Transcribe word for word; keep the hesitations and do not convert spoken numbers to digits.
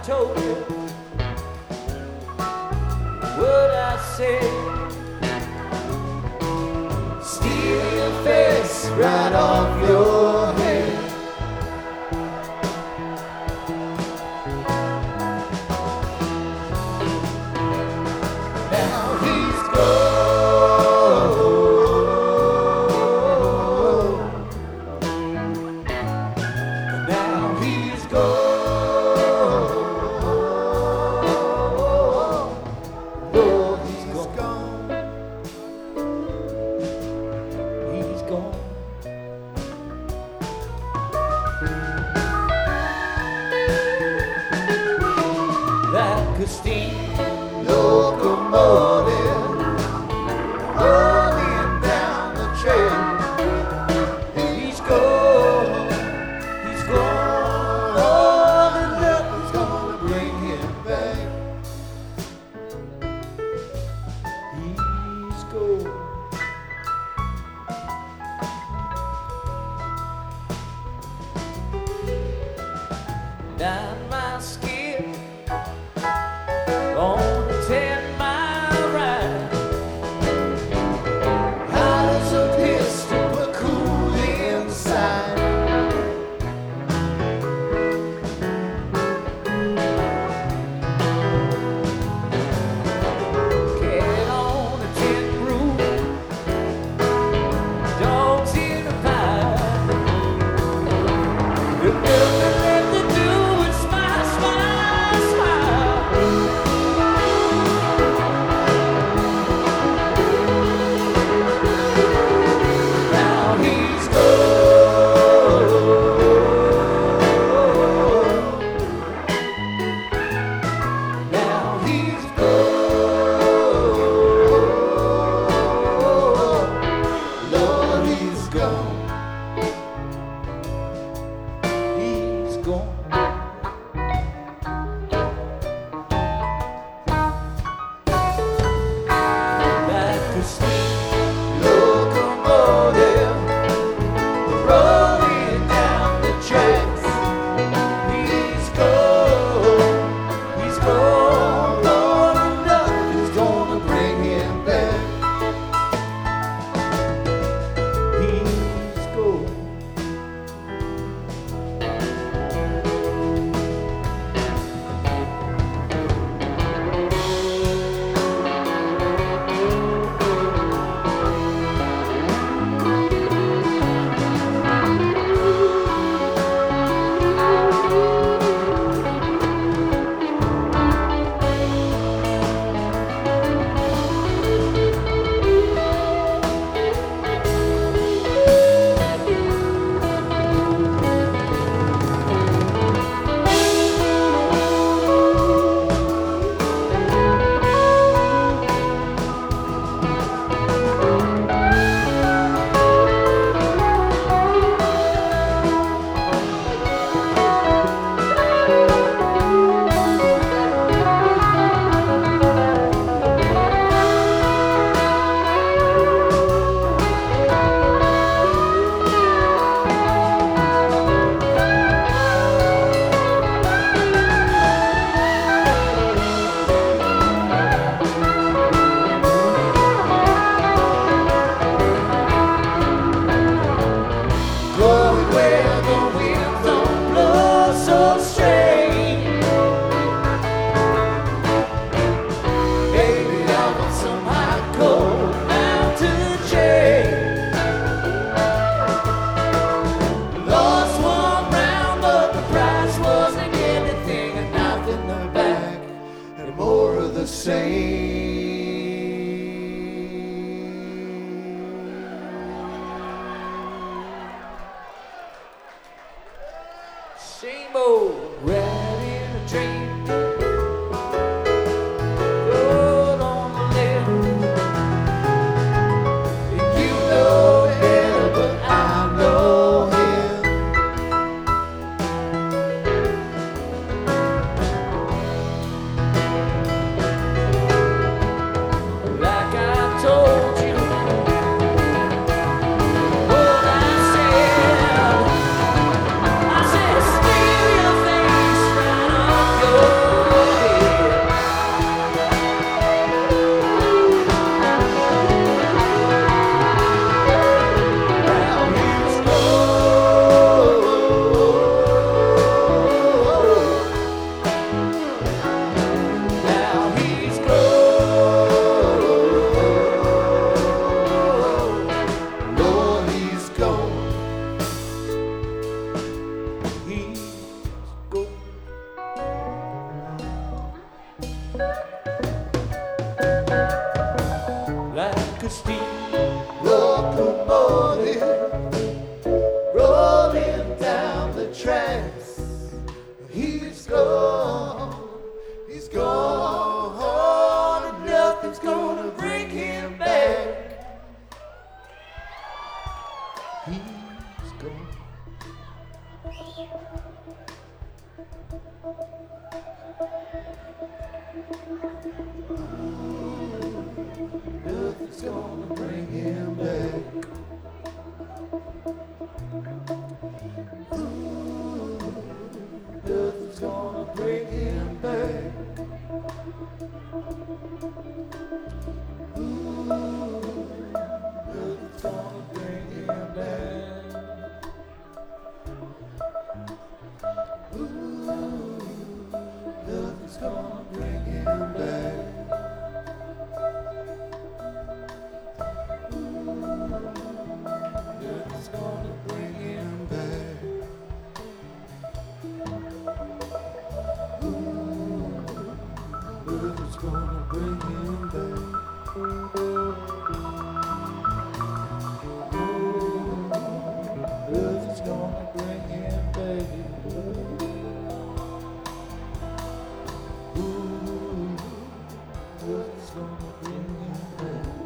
told you what I said. Steal your face right off your head. Now he's gone. Now he's gone. Like a steam locomotive rolling down the trail. He's gone, he's gone. All the love is gonna bring him back. He's gone. Down my skin on a ten mile ride, hot as a pistol but cool inside. Cat on a tin roof, dogs in a pie. There's nothing left to do but smile, smile, smile. Now he's gone. Now he's gone. Lord, he's gone. He's gone. Like a steam locomotive rolling down the tracks. He's gone. He's gone. Lord, nothing's gonna bring him back. He's gone. Going where the wind don't blow so straight. Baby, I want some hot cold mountain shade. Lost one round, but the price wasn't anything. A knife in the back and more of the same. Same old rat in a tree. Road on the left. You know hell, but I know him. Like I told you what I said. I said, steal your face right off your Like a steam locomotive rolling down the tracks. He's gone, he's gone, and nothing's gonna bring him back. He's gone. Nothing's gonna bring him back. Ooh, nothing's gonna bring him back.